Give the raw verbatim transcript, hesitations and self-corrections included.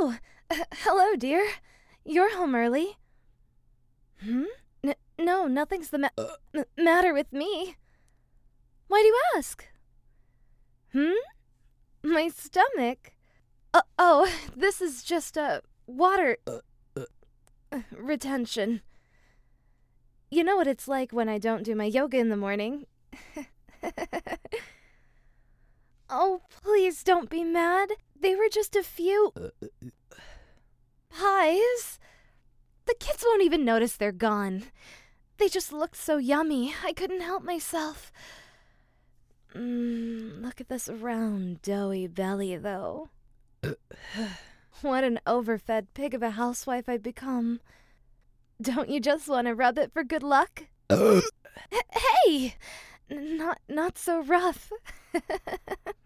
Oh, h- hello, dear. You're home early. Hmm? N- no, nothing's the ma- m- matter with me. Why do you ask? Hmm? My stomach? Uh, oh, this is just a uh, water uh, retention. You know what it's like when I don't do my yoga in the morning. Oh, please don't be mad. They were just a few pies. The kids won't even notice they're gone. They just looked so yummy, I couldn't help myself. Mmm, look at this round, doughy belly, though. What an overfed pig of a housewife I've become. Don't you just want to rub it for good luck? H- hey! Not, not so rough.